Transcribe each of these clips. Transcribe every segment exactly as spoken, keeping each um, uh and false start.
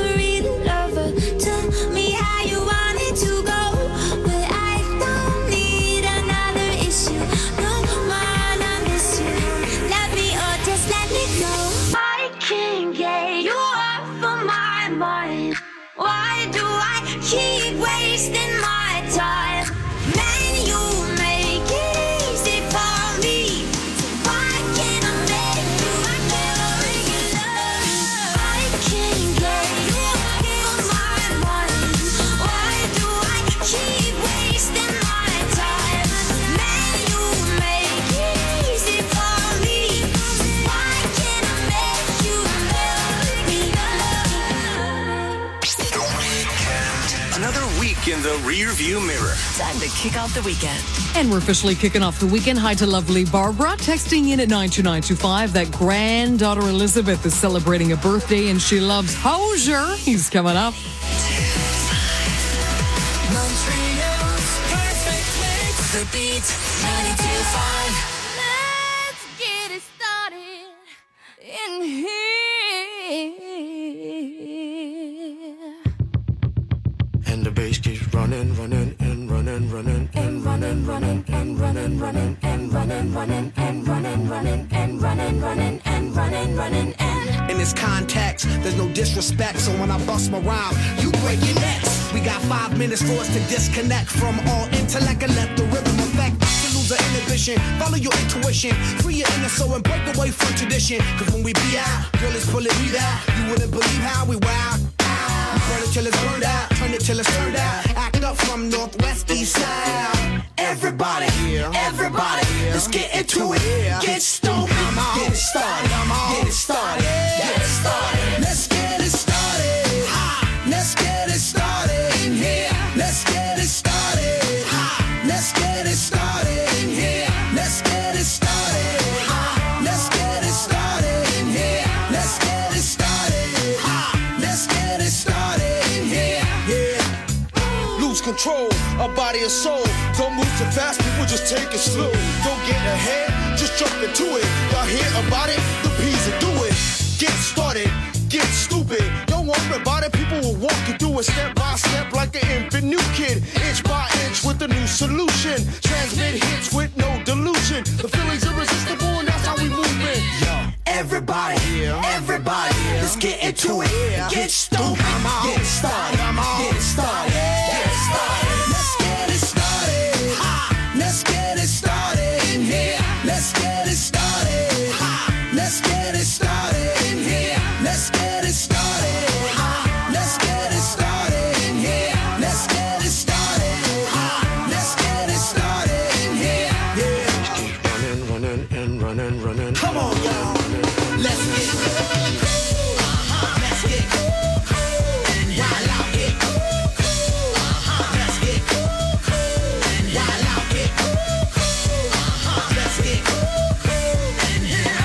a real lover. Tell me how you want it to go, but I don't need another issue. No man, I miss you. Let me or just let me go. I can't get you off of my mind. Why do I keep wasting my time? Man, you make it easy for me. So why can't I make you feel regular? I can't get you off of my mind. Why do I keep wasting my time? Man, you make it easy for me. So why can't I make you feel regular? Another week in the rearview mirror. Time to kick off the weekend. And we're officially kicking off the weekend. Hi to lovely Barbara, texting in at nine two nine two five that granddaughter Elizabeth is celebrating a birthday and she loves Hozier. He's coming up. Montreal's perfect mix. The Beat ninety-two point five. Let's get it started in here. And the bass keeps running, running, and running, running, and running, running, and running, running, and running, running, and running, running, and running, running, and running, running, and. In this context, there's no disrespect, so when I bust my rhyme, you break your necks. We got five minutes for us to disconnect from all intellect and let the rhythm affect. To lose the inhibition, follow your intuition, free your inner soul and break away from tradition. Cause when we be out, girl, it's pulling me out. You wouldn't believe how we wow. Burn it till it's burned out, turn it till it's turned out. Act up from northwest, east side. Everybody, everybody, let's get into it. Get stoked, get it started, get it started, get it started. Let's get it started. Let's get it started in here. Let's get it started. Let's get it started in here. Let's get it started. Let's get it started in here. Let's get it started. Let's get it started in here. Yeah. Lose control of body and soul. Don't move too fast, people just take it slow. Don't get ahead, just jump into it. Y'all hear about it? The P's will do it. Get started, get stupid. Don't worry about it, people will walk you through it step by step like an infant new kid. Inch by inch with a new solution. Transmit hits with no delusion. The feeling's irresistible and that's how we move it. Yo, everybody, everybody, let's get into it. Get stupid, get it started, get it started, get it started. Let's get it started. Let's get it started in here. Let's get it started. Let's get it started in here. Let's get it started. Let's get it started in here. Let's get it started. Let's get it started in here. Yeah. Running, running, and running, running. Come on, y'all. Let's get cool. Uh-huh. Let's get cool. And while I get cool. Uh-huh. Let's get cool. And while I get cool. Uh-huh. Let's get cool. And yeah.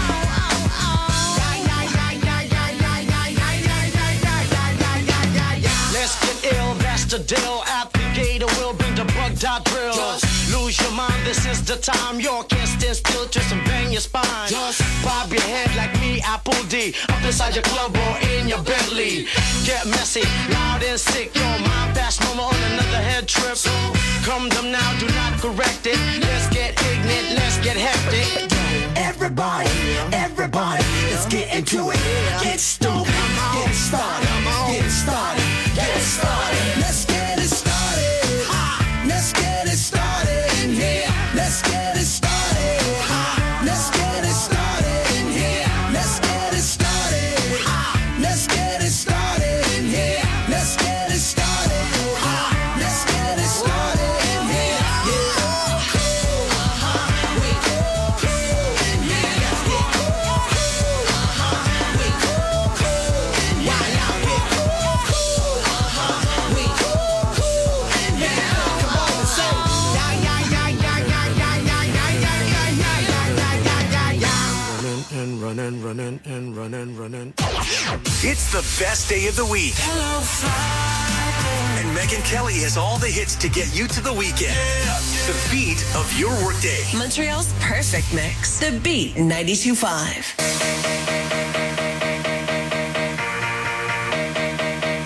Let's get ill, that's the deal. Applicator will bring the bug dot drill. Just lose your mind, this is the time. You can't stand still, twist and bang your spine. Just bob your head like me, Apple D. Up inside your club or in your Bentley. Get messy, loud and sick. Your mind fast, no more on another head trip. So come them now, do not correct it. Let's get ignorant, let's get hectic. Everybody, everybody, let's get into it. Get stupid, get it started, get it started, get it started. Let's get it started. Let's get it started in here. Let's get it started. Let's get it started in here. Let's get it started. Let's get it started in here. Let's get it started. Let's get it started in here. Yeah. We cool in here. Let's get cool. We cool and while I get cool. We cool in here. Come on and say yeah yeah yeah yeah yeah yeah yeah yeah yeah yeah yeah yeah yeah. And running, running, and running, running. It's the best day of the week. Hello, Friday. And Megan Kelly has all the hits to get you to the weekend. The beat of your workday. Montreal's perfect mix. The Beat ninety-two point five.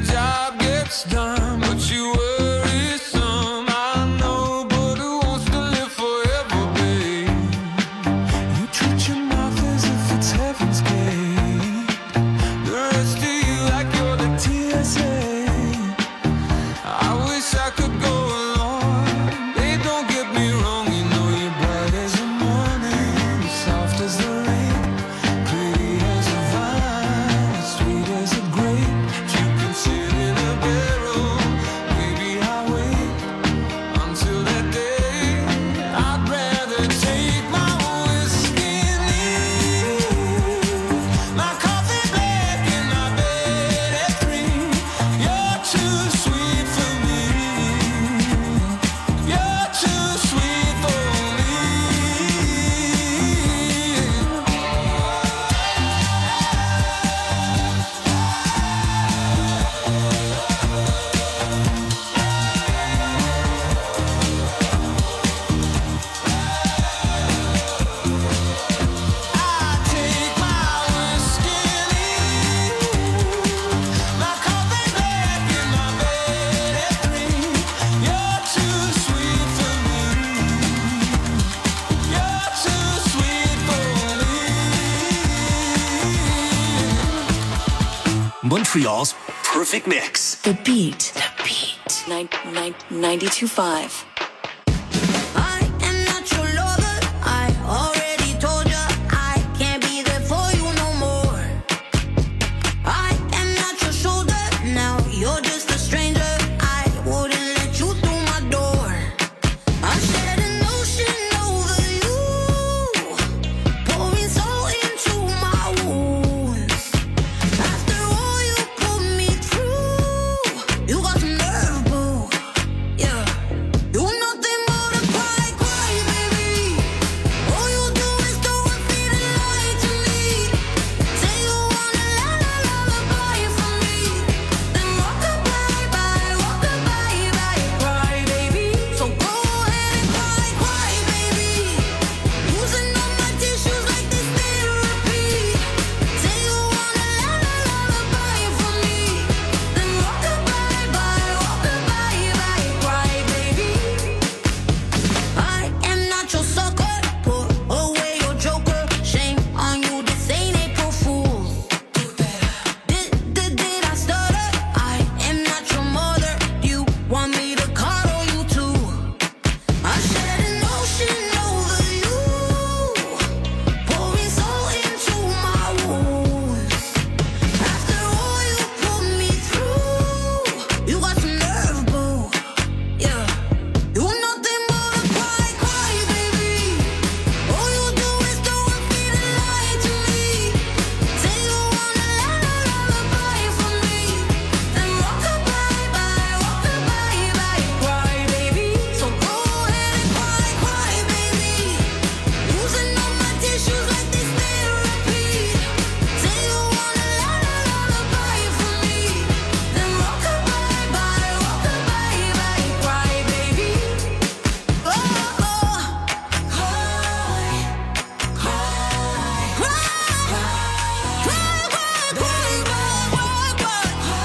job gets done, but you worry some. I know, but who wants to live forever, babe? You treat your mouth as if it's heaven's gate. The rest of you like you're the T S A. I wish I could go along. Babe, don't get me wrong, you know you're bright as the morning, soft as the rain, pretty as a vine, sweet as a grape. You can sit in a barrel, maybe I'll wait until that day. I'd rather take my whiskey and leave my coffee black in my bed at three. You're too sweet for me. You're too sweet for me. I take my whiskey and leave my coffee black in my bed at three. You're too sweet for me. You're too sweet for me. Montreal's perfect mix. The Beat. The Beat. Nine, nine, ninety-two five. I am not your lover. I already told ya I can't be there for you no more. I am not your shoulder. Now you're just a stranger. I wouldn't let you through my door. I shed an ocean over you, pouring salt into my wounds. After all you put me through, you got some nerve, boo. Yeah. You nothing but a cry, cry, baby. All you do is throw a fit and lie to me. Say you wanna la la lullaby for me. Then rock a bye bye, rock a bye bye, cry, baby. So go ahead and cry, cry, baby. Using all my tissues like this therapy. Say you wanna la la lullaby for me. Then rock a bye bye, rock a bye bye, cry, baby. I am not your sucker. Put away your joker. Shame on you, this ain't April Fool's. Did, did, did I stutter? I am not your mother. You want me to coddle you too? I shed an ocean over you, pouring salt into my wounds. After all you put me through, you got some nerve, boo. Yeah. You nothing but a cry, cry, baby. All you do is throw a fit and lie to me. Say you wanna la la lullaby for me. Then rock a bye bye, rock a bye bye, cry, baby. So go ahead and cry, cry, baby. Using all my tissues like this therapy. Say you wanna la la lullaby for me. Then rock a bye bye, rock a bye bye, cry, baby. Oh, oh, cry, cry, cry, cry, cry, cry, cry,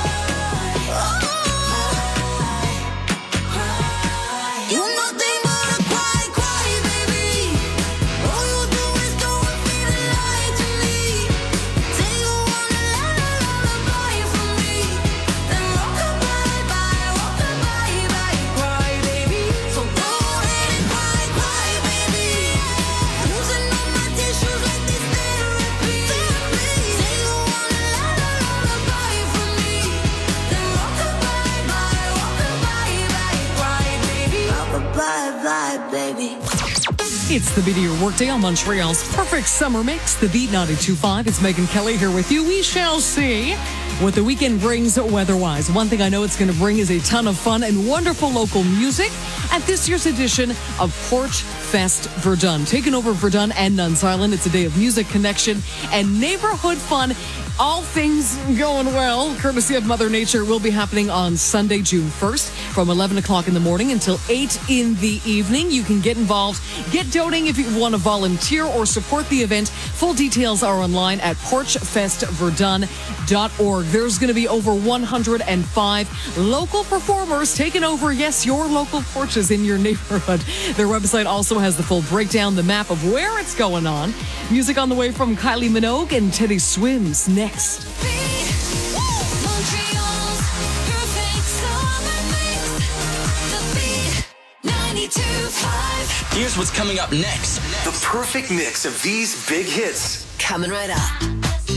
cry. You nothing but a cry, cry, baby. All you do is throw a fit and lie to me. Say you wanna la la lullaby for me. Then rock a bye bye, rock a bye bye, cry, baby. So go ahead and cry, cry, baby. Using all my tissues like this therapy. Say you wanna la la lullaby for me. Then rock a bye bye, rock a bye bye, cry, baby. Rock a bye bye, baby. It's the beat of your workday on Montreal's perfect summer mix. The Beat ninety-two five. It's Megan Kelly here with you. We shall see what the weekend brings weather-wise. One thing I know it's going to bring is a ton of fun and wonderful local music at this year's edition of Porch Fest Verdun. Taking over Verdun and Nuns Island. It's a day of music, connection, and neighborhood fun All things going well, courtesy of Mother Nature, will be happening on Sunday, June first, from eleven o'clock in the morning until eight in the evening. You can get involved, get doting if you want to volunteer or support the event. Full details are online at porch fest verdun dot org. There's going to be over one hundred five local performers taking over, yes, your local porches in your neighborhood. Their website also has the full breakdown, the map of where it's going on. Music on the way from Kylie Minogue and Teddy Swims next. Montreal's perfect summer mix. The Beat ninety-two point five. Here's what's coming up next. The perfect mix of these big hits. Coming right up.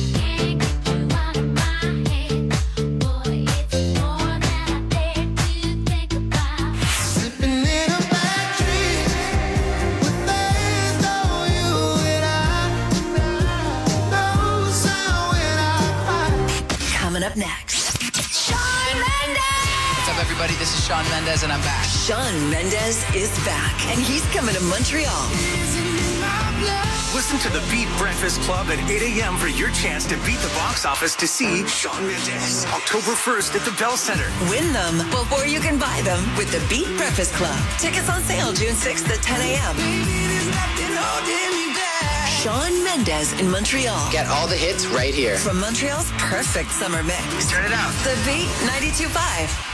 Up next, Shawn Mendes. What's up, everybody? This is Shawn Mendes, and I'm back. Shawn Mendes is back, and he's coming to Montreal. Listen to the Beat Breakfast Club at eight a.m. for your chance to beat the box office to see Shawn Mendes October first at the Bell Center. Win them before you can buy them with the Beat Breakfast Club. Tickets on sale June sixth at ten a.m. Shawn Mendes in Montreal. Get all the hits right here. From Montreal's perfect summer mix. Turn it out. The Beat ninety-two point five.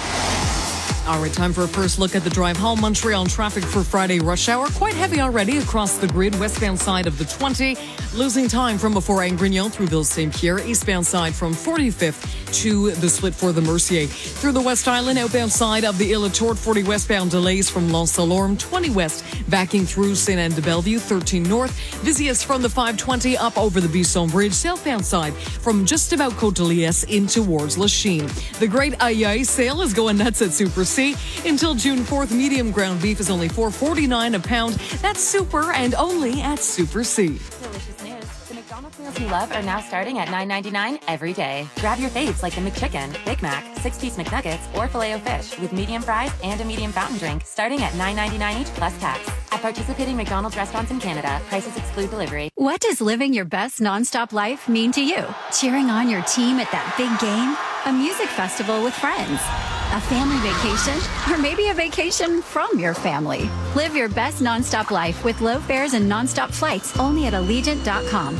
All right, time for a first look at the drive home. Montreal traffic for Friday rush hour. Quite heavy already across the grid. Westbound side of the twenty. Losing time from before Angrignon through Ville Saint Pierre. Eastbound side from forty-fifth to the split for the Mercier. Through the West Island, outbound side of the Ile Tourte. forty westbound delays from L'Anse-Delorme. twenty west backing through Saint-Anne-de-Bellevue. thirteen north. Busiest from the five twenty up over the Bisson Bridge. Southbound side from just about Côte-de-Liesse in towards Lachine. The Great Aïe Aïe sale is going nuts at Super C. Until June fourth, medium ground beef is only four forty-nine a pound. That's super and only at Super C. Delicious news. The McDonald's meals you love are now starting at nine ninety-nine every day. Grab your faves like the McChicken, Big Mac, six-piece McNuggets, or Filet-O-Fish with medium fries and a medium fountain drink starting at nine ninety-nine each plus tax. At participating McDonald's restaurants in Canada, prices exclude delivery. What does living your best nonstop life mean to you? Cheering on your team at that big game? A music festival with friends? A family vacation? Or maybe a vacation from your family? Live your best nonstop life with low fares and nonstop flights only at Allegiant dot com.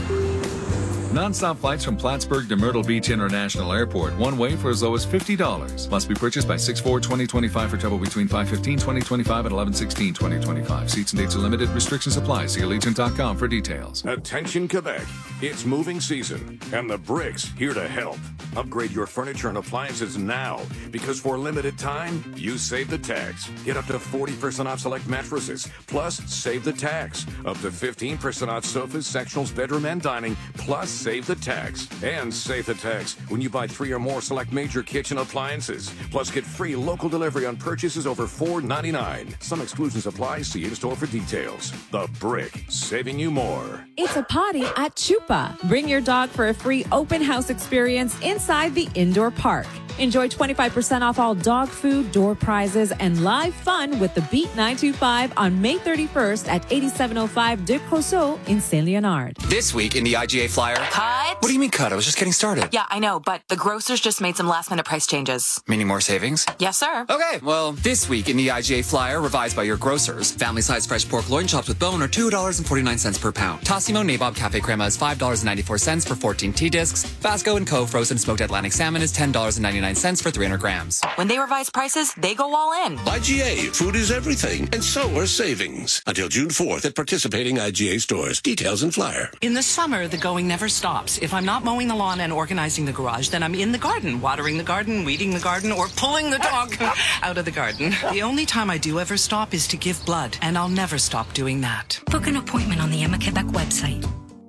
Non-stop flights from Plattsburgh to Myrtle Beach International Airport, one way for as low as fifty dollars. Must be purchased by six four twenty twenty-five for travel between five fifteen twenty twenty-five and eleven sixteen twenty twenty-five. Seats and dates are limited. Restrictions apply. See Allegiant dot com for details. Attention Quebec. It's moving season, and the Brick's here to help. Upgrade your furniture and appliances now, because for a limited time, you save the tax. Get up to forty percent off select mattresses, plus save the tax. Up to fifteen percent off sofas, sectionals, bedroom, and dining, plus save the tax. And save the tax when you buy three or more select major kitchen appliances. Plus get free local delivery on purchases over four ninety-nine. Some exclusions apply. See in-store for details. The Brick, saving you more. It's a party at Chupa. Bring your dog for a free open house experience inside the indoor park. Enjoy twenty-five percent off all dog food, door prizes, and live fun with the Beat nine two five on May thirty-first at eighty-seven oh five de Crosso in Saint Leonard. This week in the I G A Flyer. Cut. What do you mean cut? I was just getting started. Yeah, I know, but the grocers just made some last-minute price changes. Meaning more savings? Yes, sir. Okay, well, this week in the I G A Flyer, revised by your grocers, family-sized fresh pork loin chops with bone are two dollars and forty-nine cents per pound. Tassimo Nabob Cafe Crema is five dollars and ninety-four cents for fourteen tea discs. Vasco and Co. frozen smoked Atlantic salmon is ten dollars and ninety-nine cents for three hundred grams. When they revise prices, they go all in. I G A, food is everything, and so are savings. Until June fourth at participating I G A stores. Details in Flyer. In the summer, the going never stops. If I'm not mowing the lawn and organizing the garage, then I'm in the garden, watering the garden, weeding the garden, or pulling the dog out of the garden. The only time I do ever stop is to give blood, and I'll never stop doing that. Book an appointment on the Emma Quebec website.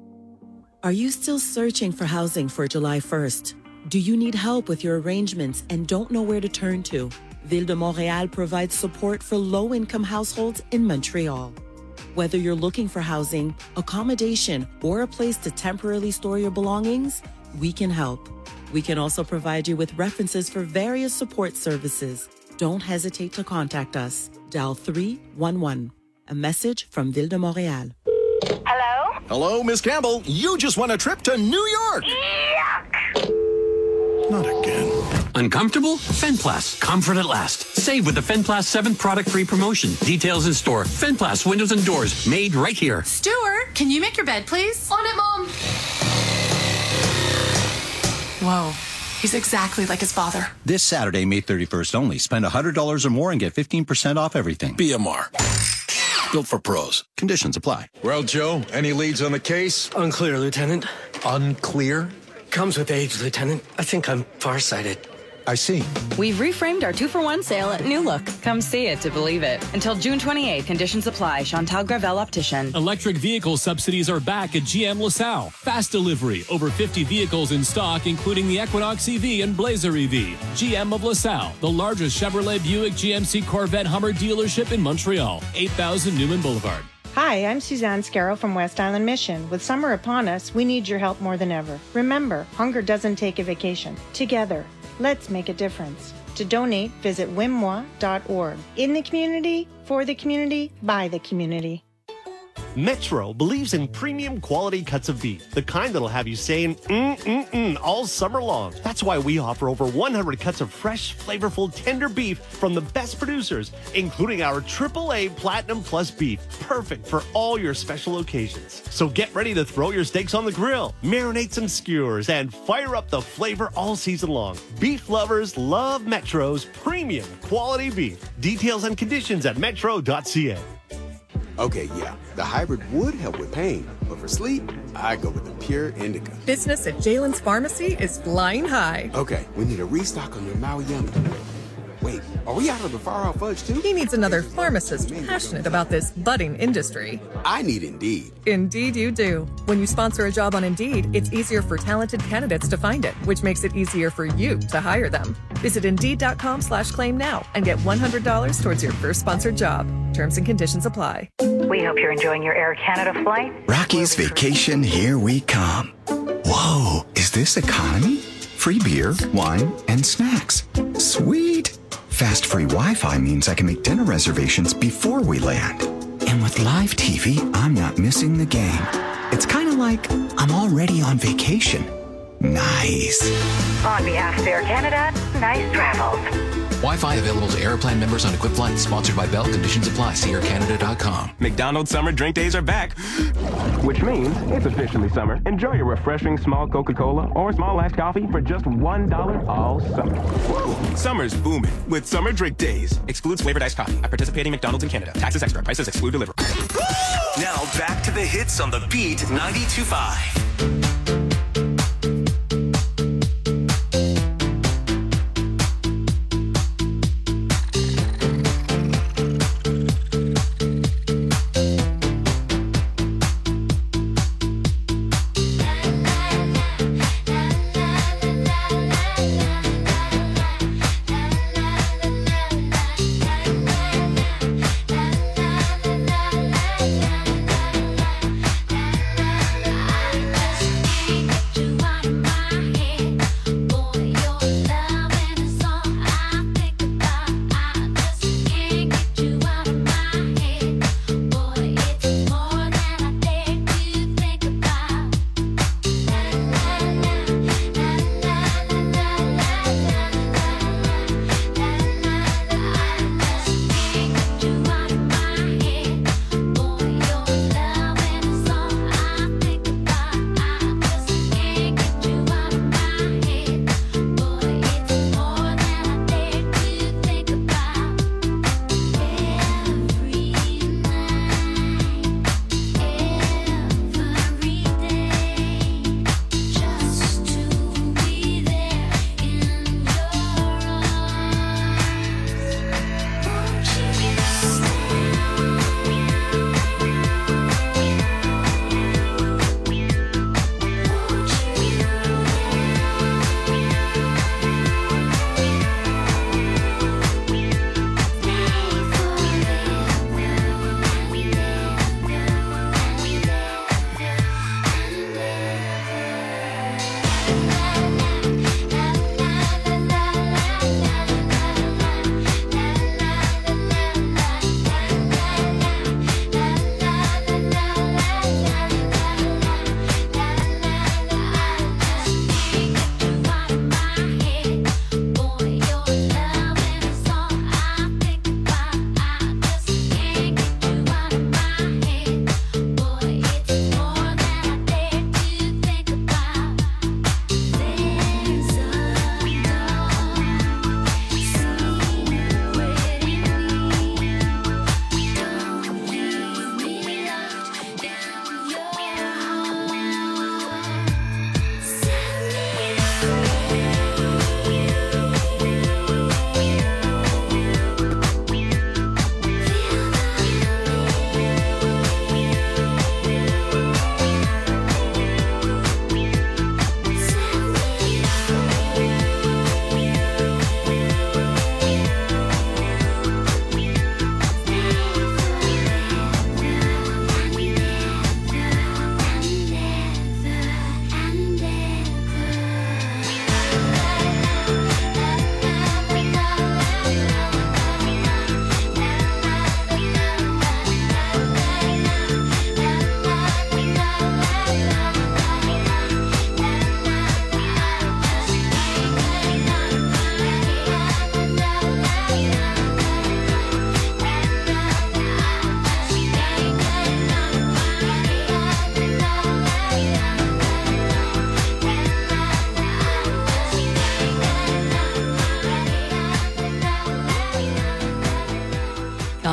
Are you still searching for housing for July first? Do you need help with your arrangements and don't know where to turn to? Ville de Montréal provides support for low-income households in Montreal. Whether you're looking for housing, accommodation, or a place to temporarily store your belongings, we can help. We can also provide you with references for various support services. Don't hesitate to contact us. Dial three one one. A message from Ville de Montréal. Hello? Hello, Miss Campbell. You just won a trip to New York. Yeah! Not again. Uncomfortable? Fenplast. Comfort at last. Save with the Fenplast seventh product free promotion. Details in store. Fenplast windows and doors. Made right here. Stuart, can you make your bed, please? On it, Mom. Whoa. He's exactly like his father. This Saturday, May thirty-first only. Spend one hundred dollars or more and get fifteen percent off everything. B M R. Built for pros. Conditions apply. Well, Joe, any leads on the case? Unclear, Lieutenant. Unclear? Comes with age, Lieutenant. I think I'm farsighted. I see. We've reframed our two-for-one sale at New Look. Come see it to believe it. Until June twenty-eighth, conditions apply. Chantal Gravel Optician. Electric vehicle subsidies are back at G M LaSalle. Fast delivery. Over fifty vehicles in stock, including the Equinox E V and Blazer E V. G M of LaSalle, the largest Chevrolet Buick G M C Corvette Hummer dealership in Montreal. eight thousand Newman Boulevard. Hi, I'm Suzanne Scarrow from West Island Mission. With summer upon us, we need your help more than ever. Remember, hunger doesn't take a vacation. Together, let's make a difference. To donate, visit wimwa dot org. In the community, for the community, by the community. Metro believes in premium quality cuts of beef, the kind that'll have you saying mm-mm-mm all summer long. That's why we offer over one hundred cuts of fresh, flavorful, tender beef from the best producers, including our triple A Platinum Plus beef, perfect for all your special occasions. So get ready to throw your steaks on the grill, marinate some skewers, and fire up the flavor all season long. Beef lovers love Metro's premium quality beef. Details and conditions at metro dot c a. Okay, yeah, the hybrid would help with pain, but for sleep, I go with the Pure Indica. Business at Jalen's Pharmacy is flying high. Okay, we need a restock on your Maui Yummy. Wait, are we out of the Far Out Fudge too? He needs another pharmacist passionate about this budding industry. I need Indeed. Indeed you do. When you sponsor a job on Indeed, it's easier for talented candidates to find it, which makes it easier for you to hire them. Visit Indeed.com slash claim now and get one hundred dollars towards your first sponsored job. Terms and conditions apply. We hope you're enjoying your Air Canada flight. Rocky's Vacation, here we come. Whoa, is this economy? Free beer, wine, and snacks. Sweet. Fast free Wi-Fi means I can make dinner reservations before we land. And with live T V, I'm not missing the game. It's kind of like I'm already on vacation. Nice. On behalf of Air Canada, nice travels. Wi-Fi available to Aeroplan members on equipped flights. Sponsored by Bell. Conditions apply. See air canada dot com. McDonald's summer drink days are back, which means it's officially summer. Enjoy your refreshing small Coca-Cola or small iced coffee for just one dollar all summer. Whoa. Summer's booming with summer drink days. Excludes flavored iced coffee at participating McDonald's in Canada. Taxes extra. Prices exclude delivery. Now back to the hits on the Beat ninety-two point five.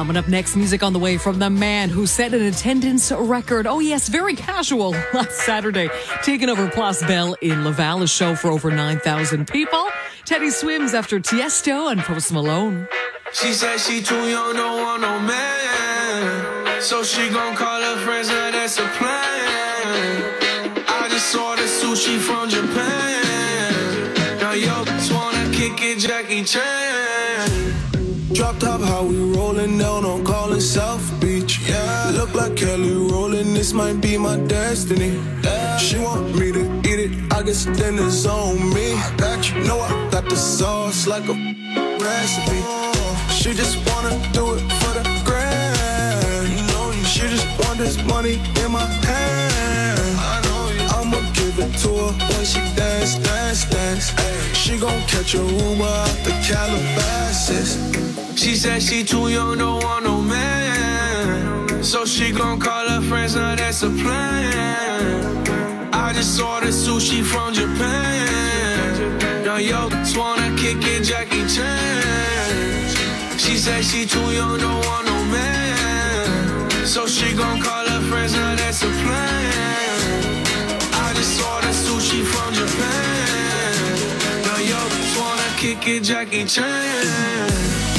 And up next, music on the way from the man who set an attendance record. Oh, yes, very casual last Saturday, taking over Place Belle in Laval, a show for over nine thousand people. Teddy Swims after Tiesto and Post Malone. She said she too young, don't want no man. So she gon' call her friends, now that's a plan. I just ordered sushi from Japan. Now yo, just wanna kick it, Jackie Chan. Drop top, how we rollin' down on Collins South Beach. Yeah, look like Kelly rollin', this might be my destiny. Yeah. She want me to eat it, I guess then it's on me. I got you, know I got the sauce like a recipe. She just wanna do it for the grand. You know you. She just want this money in my hand. I know you. I'ma give it to her when she dance, dance, dance. Ay, she gon' catch a Uber out the Calabasas. She said she too young, don't want no man. So she gon' call her friends, now that's a plan. I just ordered sushi from Japan. Now yo, just wanna kick it, Jackie Chan. She said she too young, don't want no man. So she gon' call her friends, now that's a plan. I just ordered sushi from Japan. Now yo, just wanna kick it, Jackie Chan.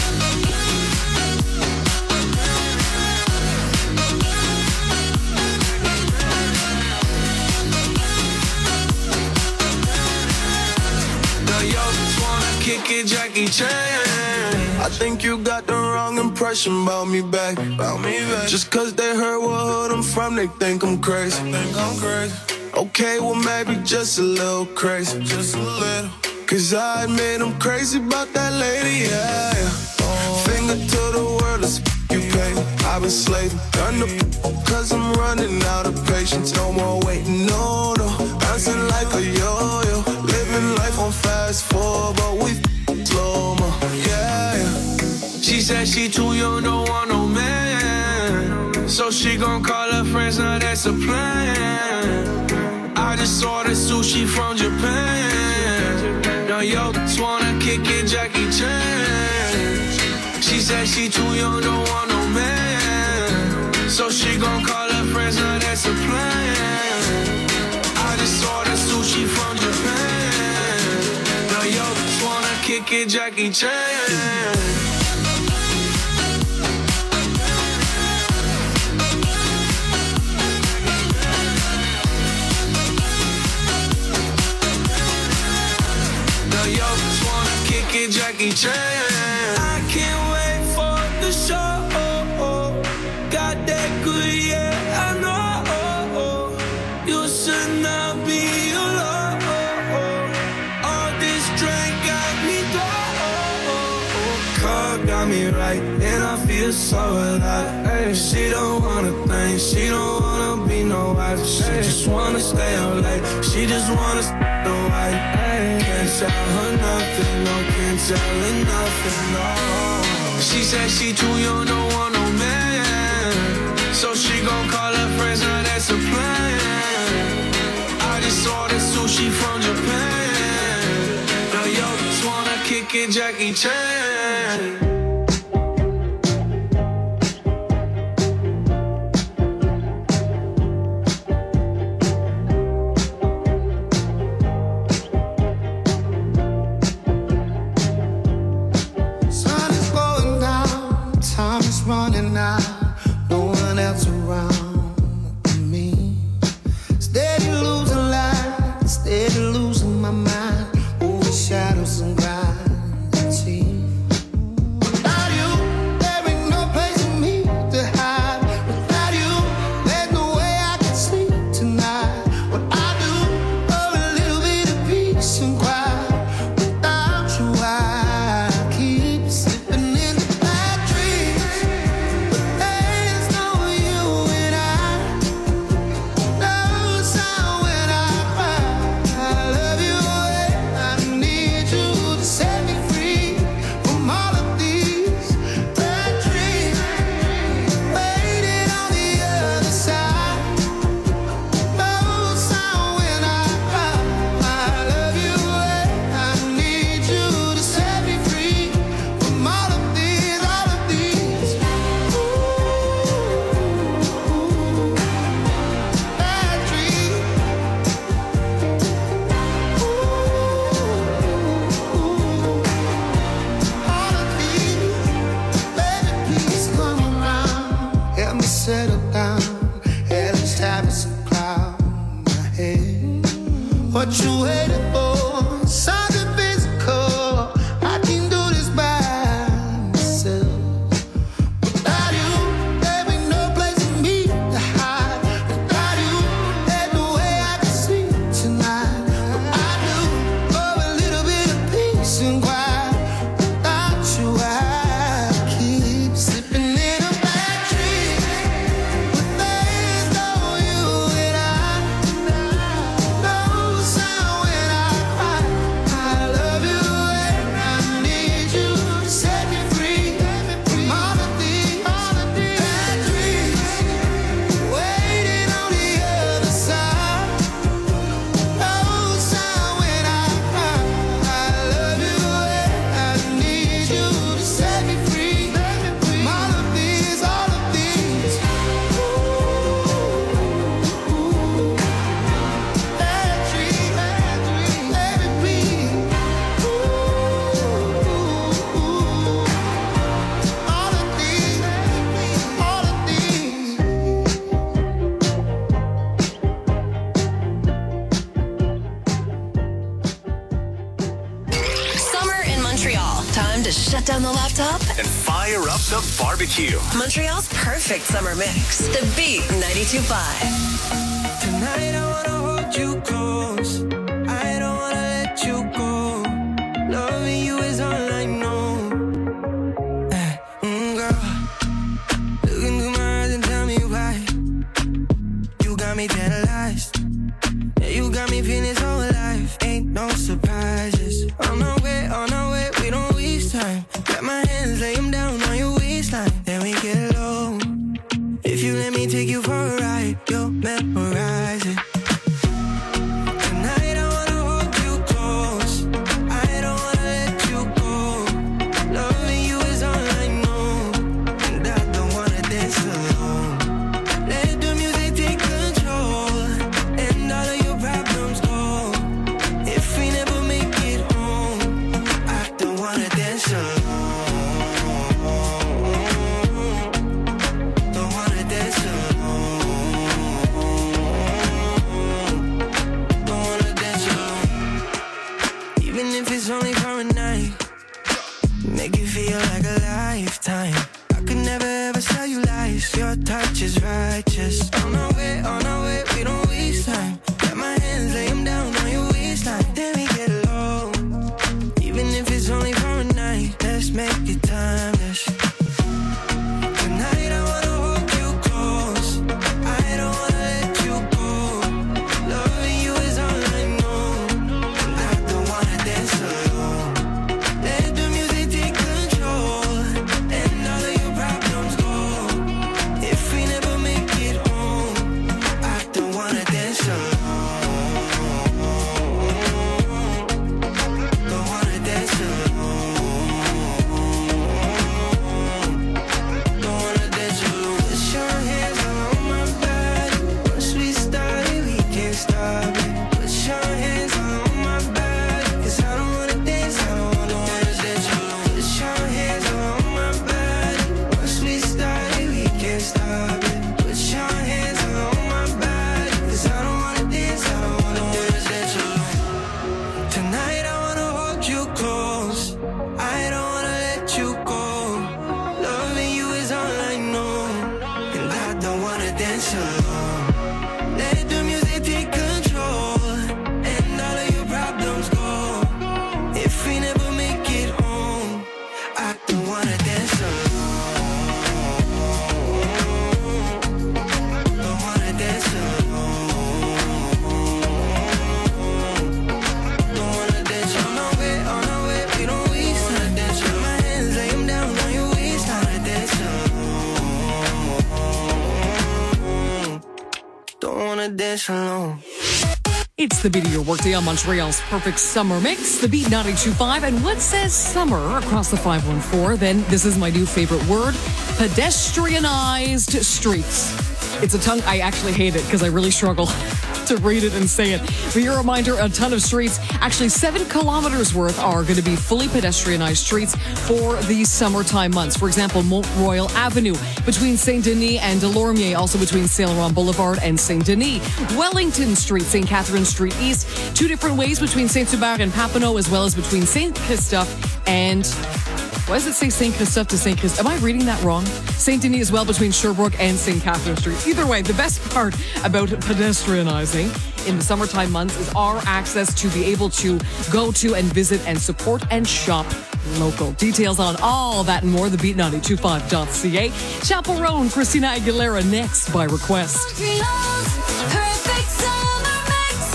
Kick it, Jackie Chan. I think you got the wrong impression about me back. About me back. Just cause they heard what hood I'm from, they think I'm crazy. They think I'm crazy. Okay, well maybe just a little crazy. Just a little. Cause I admit I'm crazy about that lady, yeah, yeah. Oh. Finger to the world, let's you pay. I've been slaving, done the cause I'm running out of patience. No more waiting, no, no. Bouncing like a yo-yo. Living life on fast forward, but we slow-mo, yeah, yeah. She said she too young, don't want no man. So she gon' call her friends, now that's a plan. I just ordered sushi from Japan. Now yo, just wanna kick it, Jackie Chan. She said she too young, don't want no man. So she gon' call her friends, now that's a plan. I just ordered sushi from Japan. Now yo, just wanna kick it, Jackie Chan. Jackie Chan. I can't wait for the show. Got that good, yeah, I know. You should not be alone. All this drink got me low. Car got me right, and I feel so alive. Hey, she don't wanna think, she don't wanna be no wife. She hey. just wanna stay up late, she just wanna stay no wife. Hey, can't tell her nothing, no, can't tell her nothing, no. She said she too young, don't want no man. So she gon' call her friends, now that's a plan. I just ordered sushi from Japan. Now yo, just wanna kick it, Jackie Chan. Running out, no one else around me. Steady losing light, steady losing my mind, over shadows and gravity. what you waiting for. Something physical. I can do this by myself. Without you, there be no place for me to hide. Without you, there's no way I can sleep tonight. I do for a little bit of peace and quiet. Without you, I keep slipping in a bad dream. But there's no you and I. No sound when I cry. I love you and I need you to set me free from all of these bad dreams. Waiting on the other side. No sound when I cry. I love you and I need you to set me free from all of these, all of these. Bad dreams, bad dreams, let it be. All of these, all of these. Summer in Montreal. Time to shut down the laptop. And fire up the barbecue. Montreal's perfect summer mix. The Beat ninety-two point five. Tonight I wanna hold you close. I don't wanna let you go. Loving you is all I know. Eh, mm, girl, look into my eyes and tell me why. You got me tantalized. Yeah, you got me feeling so alive. Ain't no surprises. On our way, on our way, we don't waste time. Grab my hands, lay them down on your waistline. Then we get low. If you let me take you for a ride, you'll memorize it. Tonight I wanna hold you close. I don't wanna let you go. Loving you is all I know. And I don't wanna dance alone. Let the music take control. And all of your problems go. If we never make it home, I don't wanna dance alone. Don't wanna dance alone. Don't wanna dance alone. Even if it's only for a night, make it feel like a lifetime. I could never ever tell you lies. Your touch is righteous. On our way, on our way, we don't waste time. Got my hands, lay them down on your waistline. Then we get low. Even if it's only for a night, let's make it timeless. Tonight I wanna hold you close. I don't wanna let you go. Loving you is all I know. And I don't wanna dance alone. Let the music take control. And all of your problems go. If we never make it home, I don't wanna dance alone. Don't wanna dance alone. Don't wanna dance alone. Put your hands all on my body. Once we started, we can't stop it. Put your hands all on my body. 'Cause I don't wanna dance, I don't wanna dance alone. Put your hands all on my body. Once we started, we can't stop it. Put your hands all on my body. 'Cause I don't wanna dance, I don't wanna dance alone. Tonight I wanna hold you close. I don't wanna let you go. Loving you is all I know. And I don't wanna dance alone. Let the music take control. And all of your problems go. If we never make it home, I don't wanna dance alone. Don't wanna dance alone. Don't wanna dance on our way, on our way, we don't waste time. Dance with my hands, lay them down on your waistline. Dance alone. Don't wanna dance alone. It's the beat of your workday on Montreal's perfect summer mix, the Beat ninety-two point five. And what says summer across the five one four? Then this is my new favorite word, pedestrianized streets. It's a tongue, I actually hate it because I really struggle. to read it and say it. But your reminder, a ton of streets, actually seven kilometers worth, are going to be fully pedestrianized streets for the summertime months. For example, Mont Royal Avenue between Saint Denis and Delormier, also between Saint Laurent Boulevard and Saint Denis. Wellington Street, Saint Catherine Street East, two different ways between Saint Hubert and Papineau, as well as between Saint Christophe and... Why does it say Saint Christophe to Saint Christophe? Am I reading that wrong? Saint Denis as well between Sherbrooke and Saint Catherine Street. Either way, the best part about pedestrianizing in the summertime months is our access to be able to go to and visit and support and shop local. Details on all that and more, the beat nine two five dot c a. Chaperone, Christina Aguilera next by request. Perfect summer mix.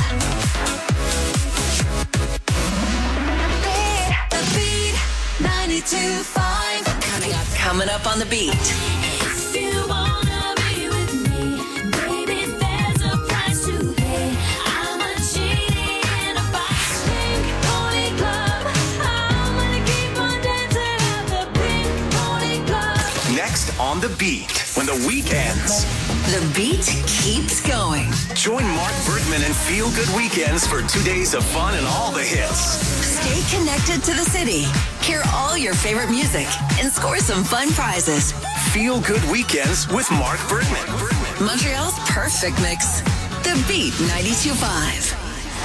The beat ninety-two five. Coming up, coming up on the beat. If you wanna be with me, baby, there's a price to pay. I'm a genie in a box. Pink Pony Club. I'm gonna keep on dancing at the Pink Pony Club. Next on the beat, when the week ends. The beat keeps going. Join Mark Bergman and Feel Good Weekends for two days of fun and all the hits. Stay connected to the city. Hear all your favorite music and score some fun prizes. Feel Good Weekends with Mark Bergman. Montreal's perfect mix. The Beat ninety-two point five.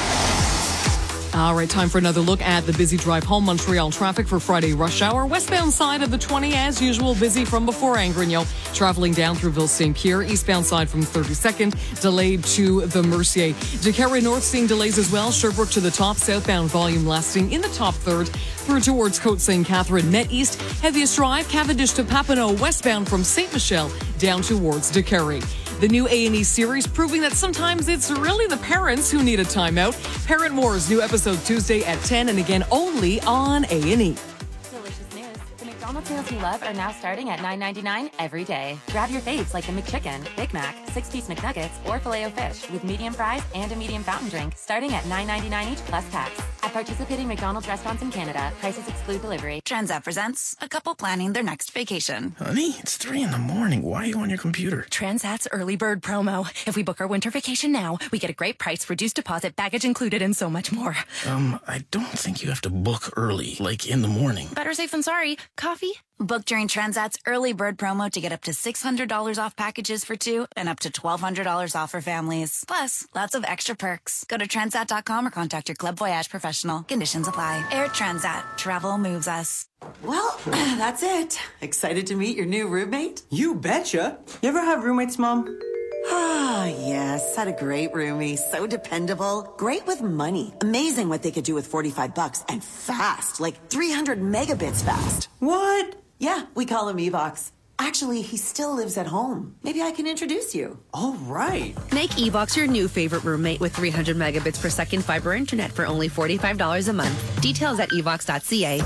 All right, time for another look at the busy drive home. Montreal traffic for Friday rush hour. Westbound side of the twenty, as usual, busy from before Angrigno. Traveling down through Ville-Saint-Pierre. Eastbound side from thirty-second, delayed to the Mercier. De Carré North seeing delays as well. Sherbrooke to the top. Southbound volume lasting in the top third. Through towards Côte Saint Catherine. Met East, heaviest drive. Cavendish to Papineau. Westbound from Saint Michel down towards De Carré. The new A and E series proving that sometimes it's really the parents who need a timeout. Parent Wars, new episode Tuesday at ten, and again only on A and E. Delicious news. The McDonald's meals you love are now starting at nine ninety-nine every day. Grab your faves like the McChicken, Big Mac, six-piece McNuggets, or Filet-O-Fish with medium fries and a medium fountain drink starting at nine ninety-nine each plus tax. At participating McDonald's restaurants in Canada, prices exclude delivery. Transat presents a couple planning their next vacation. Honey, it's three in the morning. Why are you on your computer? Transat's early bird promo. If we book our winter vacation now, we get a great price, reduced deposit, baggage included, and so much more. Um, I don't think you have to book early, like in the morning. Better safe than sorry. Coffee? Book during Transat's early bird promo to get up to six hundred dollars off packages for two and up to twelve hundred dollars off for families. Plus, lots of extra perks. Go to Transat dot com or contact your Club Voyage professional. Conditions apply. Air Transat. Travel moves us. Well, that's it. Excited to meet your new roommate? You betcha. You ever have roommates, Mom? Ah, yes. Had a great roomie. So dependable. Great with money. Amazing what they could do with forty-five bucks. And fast. Like three hundred megabits fast. What? Yeah, we call him Evox. Actually, he still lives at home. Maybe I can introduce you. All right. Make Evox your new favorite roommate with three hundred megabits per second fiber internet for only forty-five dollars a month. Details at evox dot c a.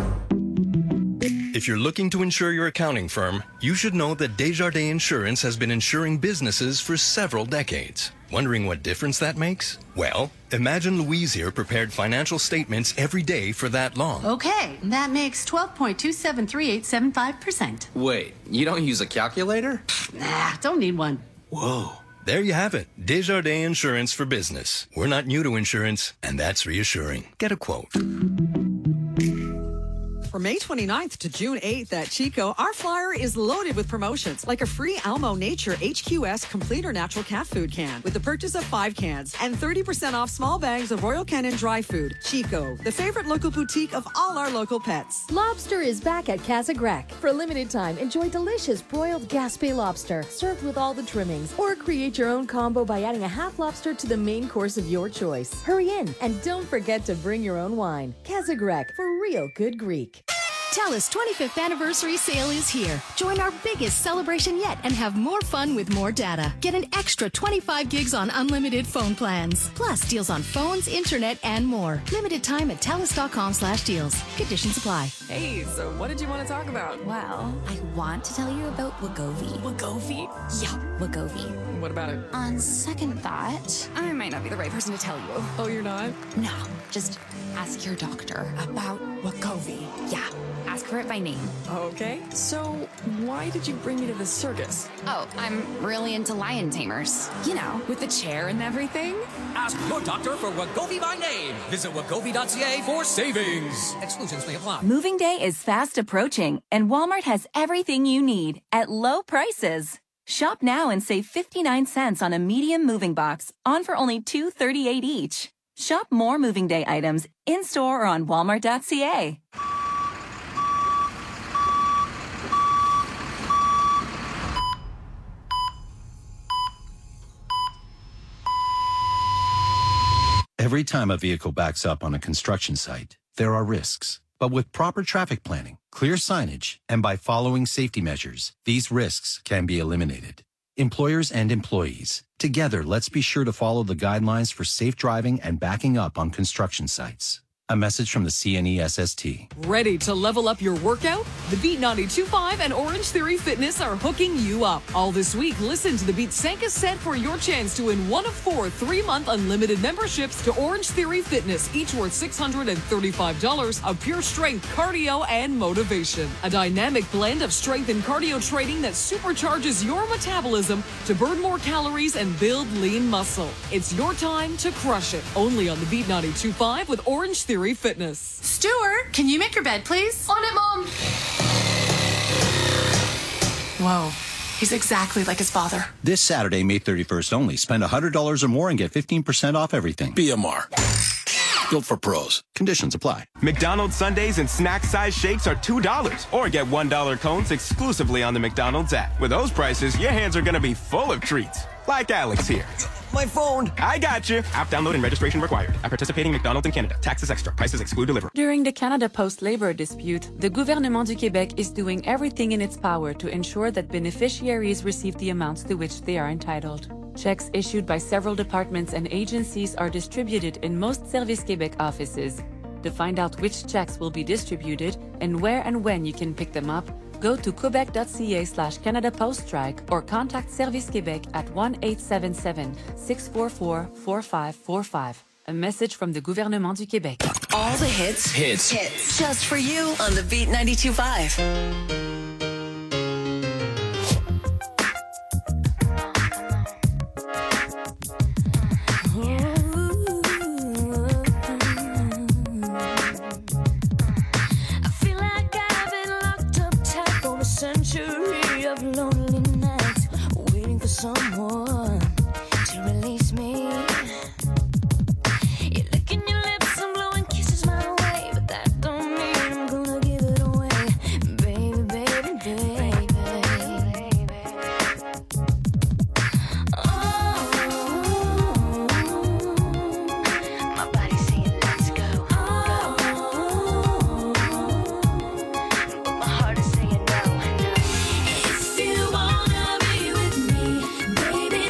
If you're looking to insure your accounting firm, you should know that Desjardins Insurance has been insuring businesses for several decades. Wondering what difference that makes? Well, imagine Louise here prepared financial statements every day for that long. Okay, that makes twelve point two seven three eight seven five percent. Wait, you don't use a calculator? Nah, don't need one. Whoa. There you have it. Desjardins Insurance for Business. We're not new to insurance, and that's reassuring. Get a quote. From May twenty-ninth to June eighth at Chico, our flyer is loaded with promotions like a free Almo Nature H Q S Complete or Natural Cat Food can with the purchase of five cans and thirty percent off small bags of Royal Canin dry food. Chico, the favorite local boutique of all our local pets. Lobster is back at Casa Grec. For a limited time, enjoy delicious broiled Gaspé lobster served with all the trimmings, or create your own combo by adding a half lobster to the main course of your choice. Hurry in and don't forget to bring your own wine. Casa Grec, for real good Greek. TELUS twenty-fifth anniversary sale is here. Join our biggest celebration yet and have more fun with more data. Get an extra twenty-five gigs on unlimited phone plans. Plus deals on phones, internet, and more. Limited time at telus dot com slash deals. Conditions apply. Hey, so what did you want to talk about? Well, I want to tell you about Wegovy. Wegovy? Yeah, Wegovy. What about it? On second thought, I might not be the right person to tell you. Oh, you're not? No, just ask your doctor about Wegovy. Yeah. Ask ask her it by name. Okay, so why did you bring me to the circus? Oh, I'm really into lion tamers. You know, with the chair and everything. Ask your doctor for Wegovy by name. Visit wegovy dot c a for savings. Exclusions may apply. Moving day is fast approaching, and Walmart has everything you need at low prices. Shop now and save fifty-nine cents on a medium moving box, on for only two dollars and thirty-eight cents each. Shop more moving day items in-store or on walmart dot c a. Every time a vehicle backs up on a construction site, there are risks. But with proper traffic planning, clear signage, and by following safety measures, these risks can be eliminated. Employers and employees, together, let's be sure to follow the guidelines for safe driving and backing up on construction sites. A message from the C N E S S T. Ready to level up your workout? The Beat ninety-two point five and Orange Theory Fitness are hooking you up. All this week, listen to the Beat Sanka set for your chance to win one of four three-month unlimited memberships to Orange Theory Fitness, each worth six hundred thirty-five dollars of pure strength, cardio, and motivation. A dynamic blend of strength and cardio training that supercharges your metabolism to burn more calories and build lean muscle. It's your time to crush it. Only on the Beat ninety-two point five with Orange Theory Fitness. Stuart, can you make your bed, please? On it, Mom. Whoa, he's exactly like his father. This Saturday, May thirty-first only. Spend one hundred dollars or more and get fifteen percent off everything. B M R. Built for pros. Conditions apply. McDonald's Sundays and snack size shakes are two dollars. Or get one dollar cones exclusively on the McDonald's app. With those prices, your hands are going to be full of treats. Like Alex here. My phone. I got you. App download and registration required. At participating McDonald's in Canada. Taxes extra. Prices exclude delivery. During the Canada Post labor dispute, the Gouvernement du Québec is doing everything in its power to ensure that beneficiaries receive the amounts to which they are entitled. Checks issued by several departments and agencies are distributed in most Service Québec offices. To find out which checks will be distributed and where and when you can pick them up, go to quebec dot c a slash Canada Post Strike or contact Service Québec at one eight seven seven, six four four, four five four five. A message from the Gouvernement du Québec. All the hits. Hits. Hits. Just for you on the Beat ninety-two point five. Century of lonely nights, waiting for someone to release me. You're licking your lips and blowing kisses my way, but that don't mean I'm gonna give it away, baby, baby, baby. Oh, my body's saying let's go. Oh, but my heart is saying no. If you wanna be with me, baby,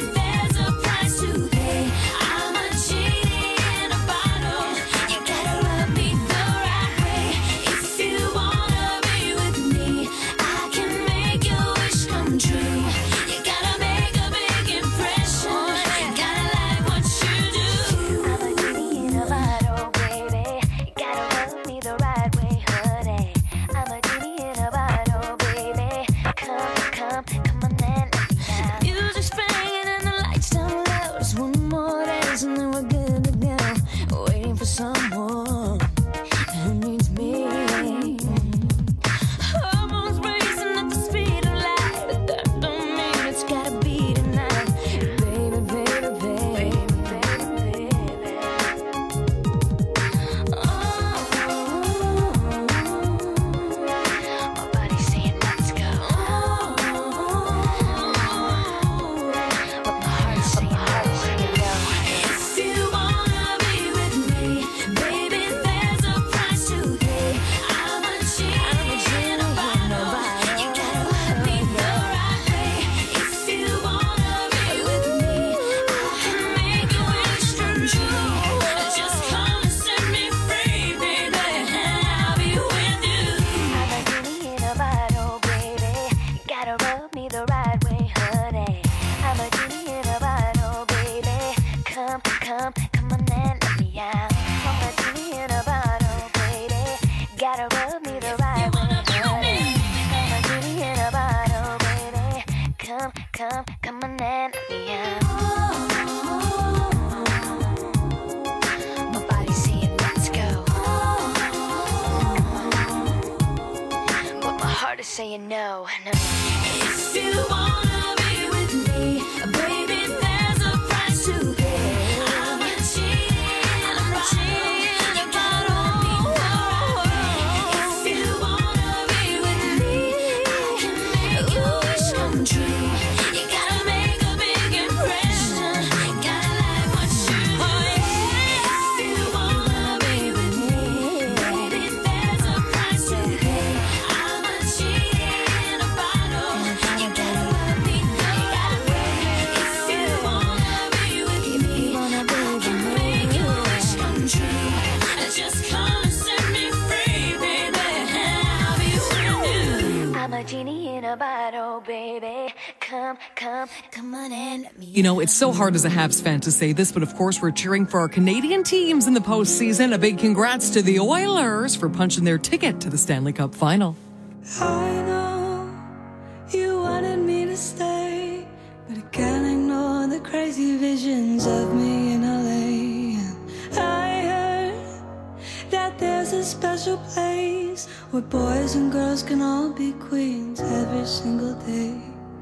come, come on and let me out. My body's saying let's go, but my heart is saying no, no. If you wanna be with me, baby, there's a price to pay. I'm not cheating, I'm not cheating. You gotta let me know. If you wanna be with me, I can make your wish come true. You gotta make a big impression. Gotta like what you do. If you wanna be with me, baby, there's a price to pay. I'm not cheating about it. You gotta let me know. If you wanna be with me, I can make your wish come true. Just come and set me free, baby. I'll be with you. I'm a genie in a bottle, baby. Come, come, come on and let me. You know, it's so hard as a Habs fan to say this, but of course we're cheering for our Canadian teams in the postseason. A big congrats to the Oilers for punching their ticket to the Stanley Cup final. I know you wanted me to stay, but I can't ignore the crazy visions of me in L A. I heard that there's a special place where boys and girls can all be queens every single day.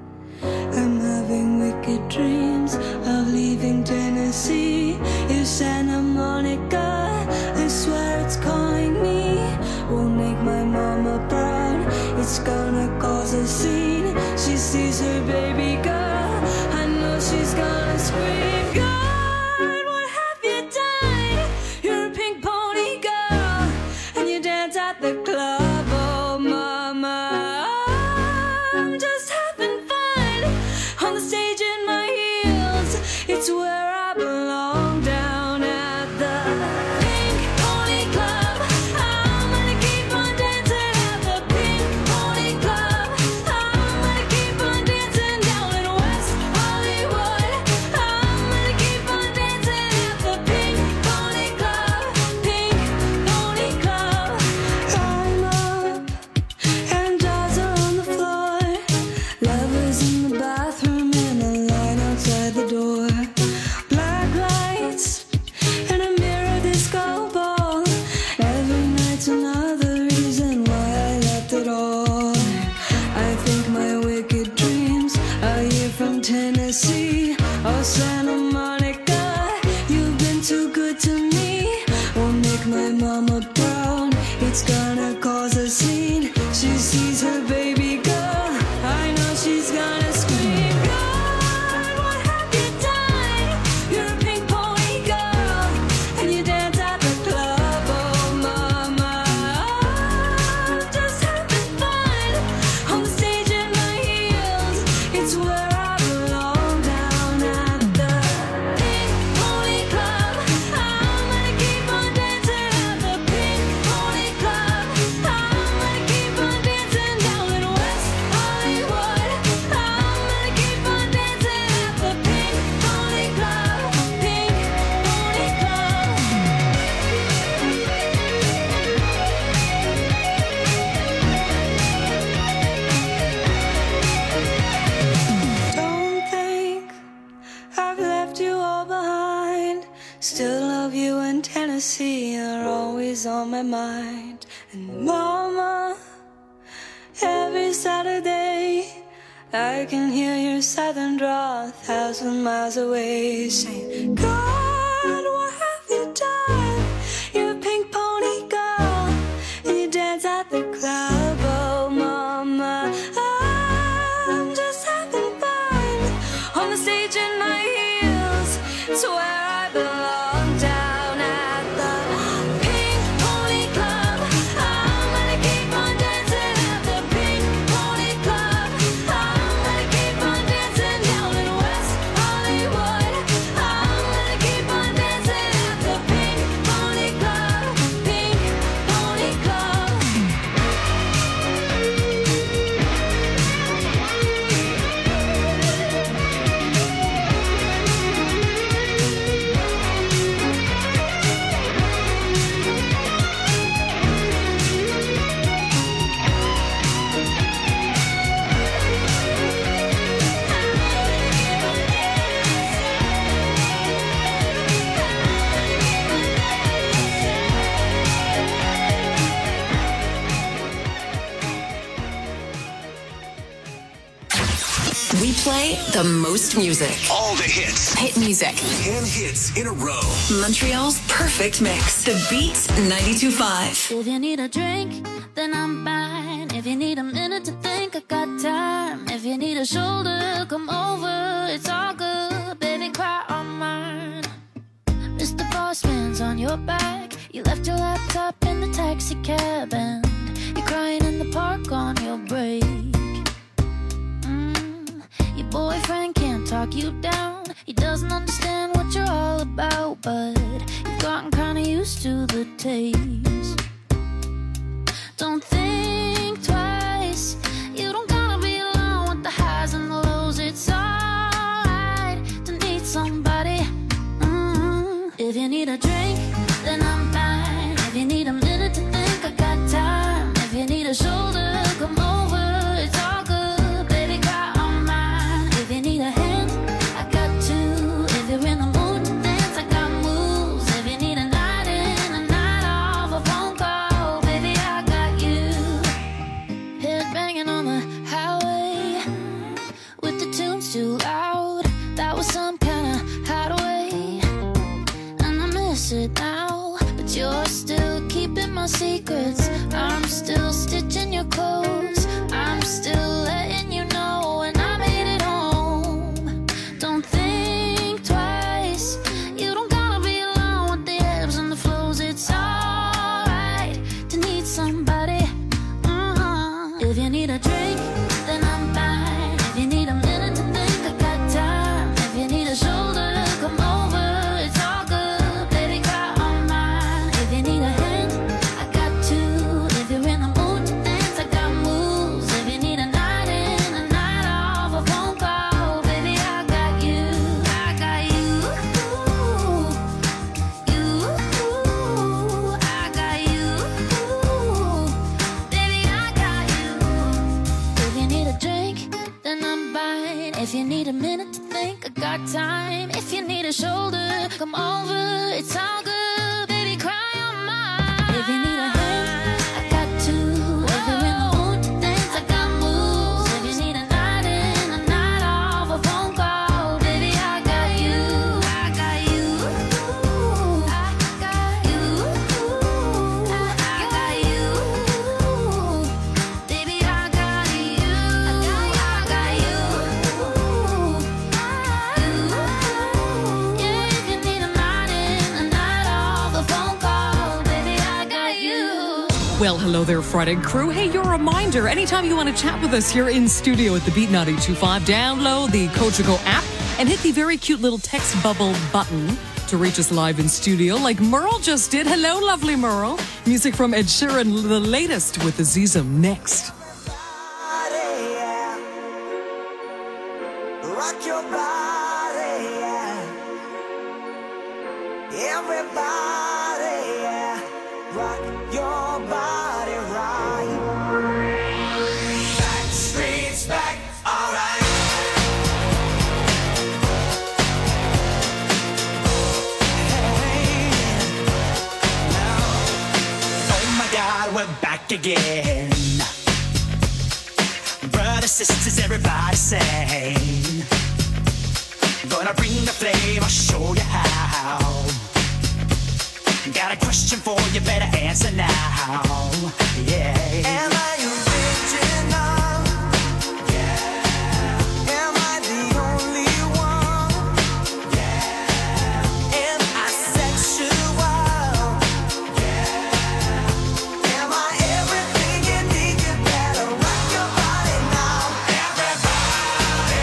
I'm having wicked dreams of leaving Tennessee. If Santa Monica, I swear it's calling me, won't make my mama proud. It's gonna cause a scene. She sees her baby girl, I know she's gonna scream. God, what have you done? You're a pink pony girl, and you dance at the club. Oh, mama, I'm just having fun on the stage in my heels. It's where I belong, down at the Pink Pony Club. I'm gonna keep on dancing at the Pink Pony Club. I'm gonna keep on dancing down in West Hollywood. I'm gonna keep on dancing at the Pink Pony Club. Pink Pony Club. I'm up and dolls are on the floor. Lovers in the bathroom and a line outside the door. Black lights and a mirror disco ball. Every night's another reason why I left it all. I think my wicked dreams are here from Tennessee. Oh, Santa Monica, you've been too good to me. Won't make my mama proud. It's gonna cause a scene. She sees her baby girl, I know she's gonna scream. God, what have you done? You're a pink pony girl, and you dance at the club. Oh, mama, I'm just having fun on the stage in my heels. It's where I belong, down at the Pink Pony Club. I'm gonna keep on dancing at the Pink Pony Club. I'm gonna keep on dancing down in West Hollywood. I'm gonna keep on dancing at the Pink Pony Club. Pink Pony Club. Don't think I've left you all behind. Still love you, and Tennessee are always on my mind. And mama, every Saturday I can hear your southern drawl a thousand miles away, saying, God, what have you done? You're a pink pony girl, and you dance at the club. Oh, mama, I'm just having fun on the stage in my heels. It's where I belong, down at the Pink Pony Club. I'm gonna keep on dancing at the Pink Pony Club. I'm gonna keep on dancing down in West Hollywood. I'm gonna keep We play the most music. All the hits. Hit music. ten hits in a row. Montreal's perfect mix. The Beat ninety-two point five. If you need a drink, then I'm fine. If you need a minute to think, I got time. If you need a shoulder, come over. It's all good, baby, cry on mine. Mister Boss Man's on your back. You left your laptop in the taxi cab and you're crying in the park on your break. Mm, your boyfriend can't talk you down. He doesn't understand what you're all about, but you've gotten kinda used to the taste. Don't think twice. You don't gotta be alone with the highs and the lows. It's alright to need somebody. Mm, if you need a drink, then I'm fine. If you need a minute to think, I got time. If you need a shoulder, come over. It's all good, baby, cry on mine. If you need a hand, I got two. If you're in the mood to dance, I got moves. If you need a night in, a night off, a phone call, baby, I got you. Head banging on the highway with the tunes too loud. That was some kind of hideaway, and I miss it now. But you're still keeping my secrets. I'm still stitching your clothes. I'm still letting you know when I made it home. Don't think twice. You don't gotta be alone with the ebbs and the flows. It's alright to need somebody. Uh-huh. If you need a drink, then I'm fine. If you need a minute to think, I got time. If you need a shoulder, come over. It's all good, baby, cry on mine. If you need a hand, I got two. If you're in the mood to dance, I got moves. If you need a night in, a night off, a phone call, baby, I got you. I got you. You. I got you. Baby, I got you. If you need a drink, then I'm fine. If you need a minute to think, I got time. If you need a shoulder, come over. It's all good, baby, cry on mine. If you need a hand, I got two. If you're in the mood to dance, I got moves. If you need a night in, a night off, a phone call, baby, I got you. I got you. I got you. I got you. Baby, I got you. I got you. Yeah, if you need a night in, a night off, a phone call, baby, I got you. Well, hello there, Friday crew. Hey, your reminder, anytime you want to chat with us here in studio at the Beat ninety-two point five, download the Cogeco app and hit the very cute little text bubble button to reach us live in studio like Merle just did. Hello, lovely Merle. Music from Ed Sheeran, the latest with Aziza next. Rock your body, yeah. Everybody, yeah. Rock your body right. Back streets back, alright. Hey, now, oh my God, we're back again. Brothers, sisters, everybody sing. Gonna bring the flame, I'll show you how. Got a question for you, better answer now. Yeah. Am I original? Yeah. Am I the only one? Yeah. Am I sexual? Yeah. Am I everything you need? You better rock your body now. Everybody.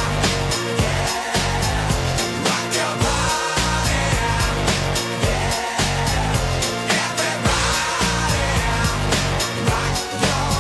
Yeah. Rock your body. Yeah. Everybody. Rock your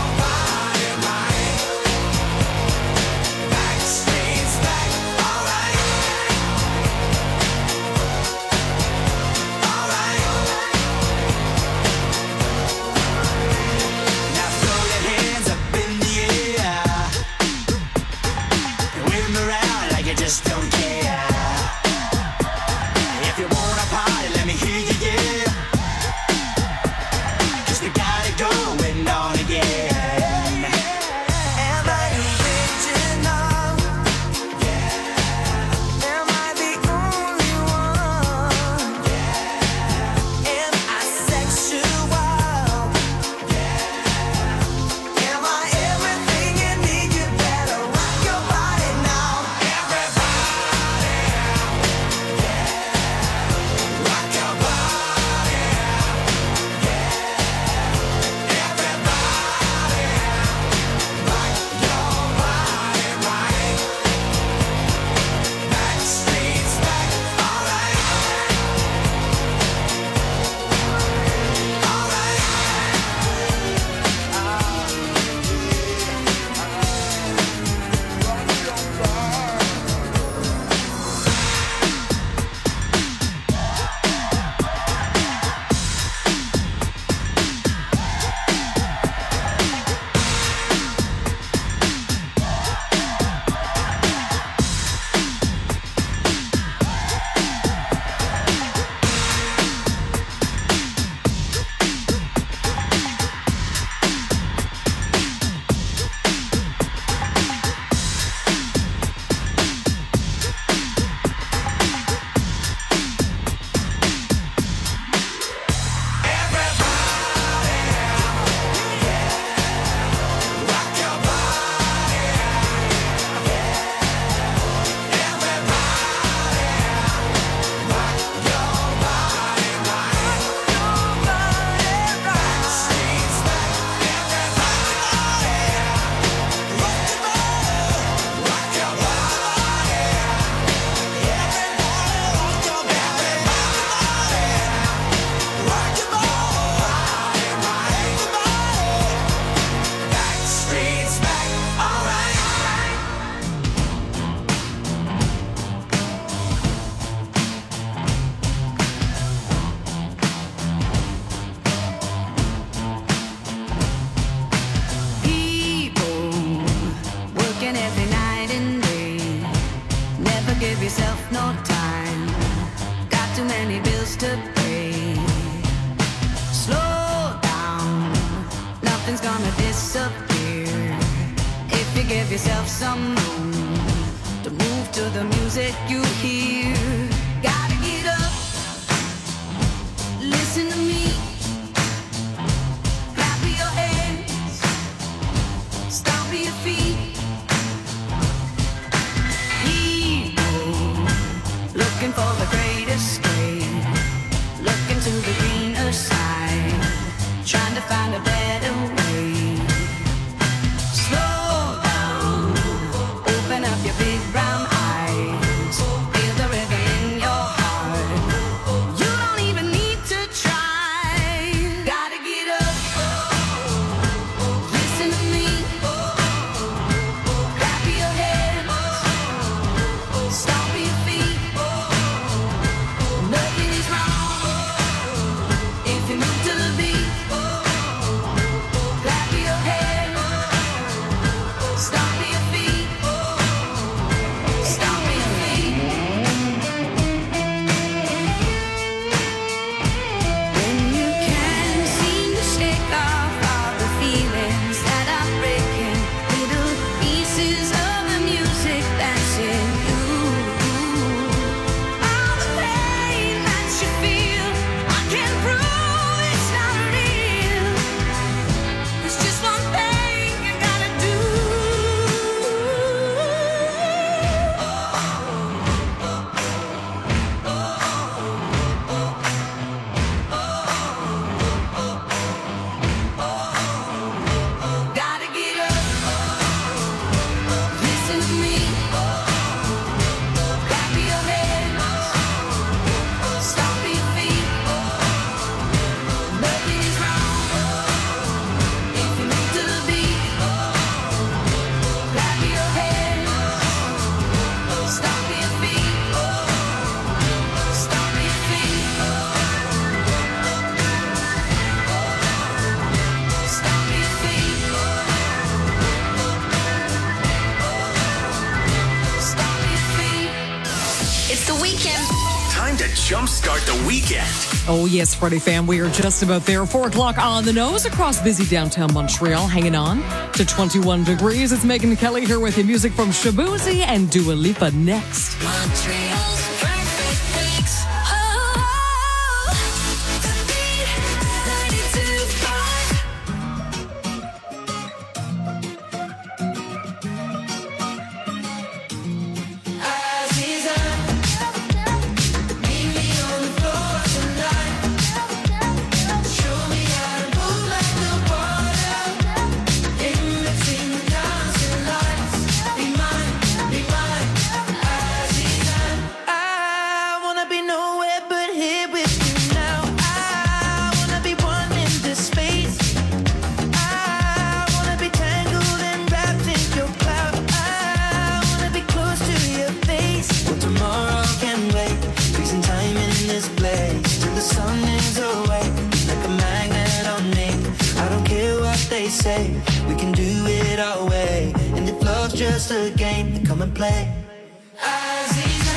give yourself some room to move to the music you hear. Gotta get up, listen to me, clap your hands, stomp your feet. People looking for the great escape, looking to the greener side, trying to find a better way. Slow down, open up your big brown eyes, feel the rhythm in your heart. You don't even need to try. Gotta get up, listen to me, clap your hands, stomp your feet. Nothing is wrong if you move to the beat. Clap your hands, stomp your feet, stomp your feet. When you can't seem to shake off all the feelings that are breaking, little pieces of the music that's in you. All the pain that you feel, I can't prove it's not real. There's just one thing you gotta do. Gotta get up, listen to me, clap your hands, stomp your feet. Nothing is wrong if you move to the beat. Clap your hands, stomp your feet, stomp your feet, stomp your feet, stomp your feet. It's the weekend. Time to jumpstart the weekend. Oh, yes, Freddie fam, we are just about there. Four o'clock on the nose across busy downtown Montreal. Hanging on to twenty-one degrees. It's Megan Kelly here with your music from Shabuzi and Dua Lipa next. Montreal's perfect mix. Oh, the beat, ninety-two point five. Aziza, meet me on the floor tonight. Show me how to move like the water. In between the dancing lights, be mine, be mine. Aziza, I wanna be nowhere but here with you now. I wanna be one in this space. I wanna be tangled and wrapped in your cloud. I wanna be close to your face. Well, tomorrow can wait. Freezing time in this place till the sun is away. Like a magnet on me. I don't care what they say. We can do it our way. And if love's just a game, then come and play. Aziza,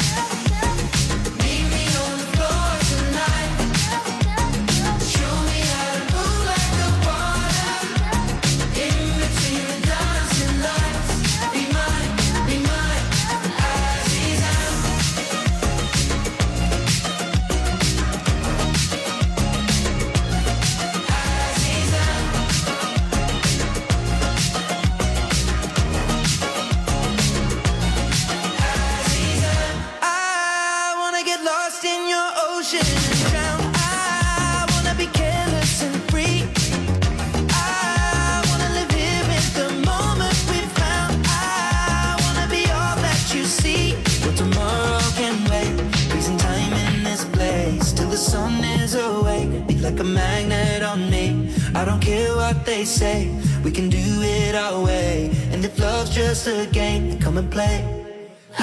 meet me on the floor tonight. Show me how to move like the water. In between the dancing lights, be mine, be mine. Aziza, Aziza, I wanna get lost in your ocean and drown. I wanna be careless and free. I wanna live here in the moment we found. I wanna be all that you see. Well, tomorrow can wait. Freezing time in this place till the sun is awake. Be like a magnet on me. I don't care what they say. We can do it our way. And if love's just a game, then come and play.